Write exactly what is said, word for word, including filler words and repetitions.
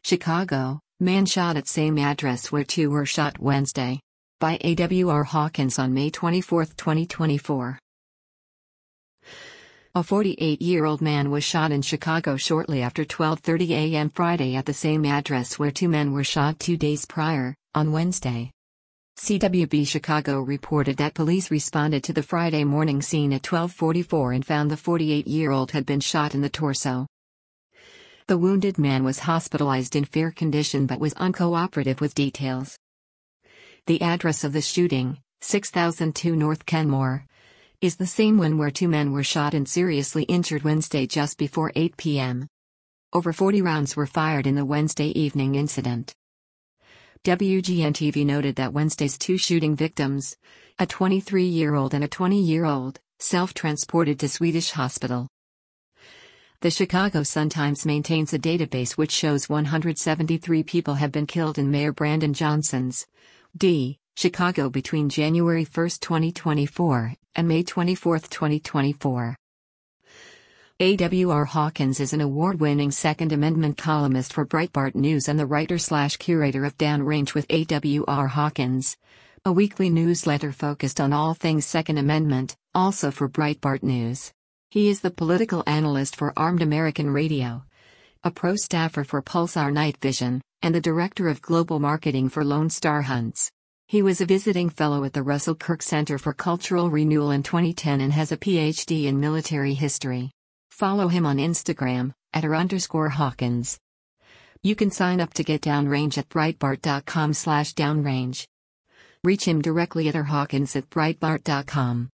Chicago, man shot at same address where two were shot Wednesday. By A W R Hawkins on May twenty-fourth, twenty twenty-four. A forty-eight-year-old man was shot in Chicago shortly after twelve thirty a m Friday at the same address where two men were shot two days prior, on Wednesday. C W B Chicago reported that police responded to the Friday morning scene at twelve forty-four and found the forty-eight-year-old had been shot in the torso. The wounded man was hospitalized in fair condition but was uncooperative with details. The address of the shooting, six thousand two North Kenmore, is the same one where two men were shot and seriously injured Wednesday just before eight p m Over forty rounds were fired in the Wednesday evening incident. W G N T V noted that Wednesday's two shooting victims, a twenty-three-year-old and a twenty-year-old, self-transported to Swedish hospital. The Chicago Sun-Times maintains a database which shows one hundred seventy-three people have been killed in Mayor Brandon Johnson's D. Chicago between January first, twenty twenty-four, and May twenty-fourth, twenty twenty-four. A W R Hawkins is an award-winning Second Amendment columnist for Breitbart News and the writer-slash-curator of Downrange with A W R Hawkins, a weekly newsletter focused on all things Second Amendment, also for Breitbart News. He is the political analyst for Armed American Radio, a pro staffer for Pulsar Night Vision, and the director of global marketing for Lone Star Hunts. He was a visiting fellow at the Russell Kirk Center for Cultural Renewal in twenty ten and has a P H D in military history. Follow him on Instagram, at r underscore Hawkins. You can sign up to get Downrange at breitbart.com slash downrange. Reach him directly at r hawkins at breitbart dot com.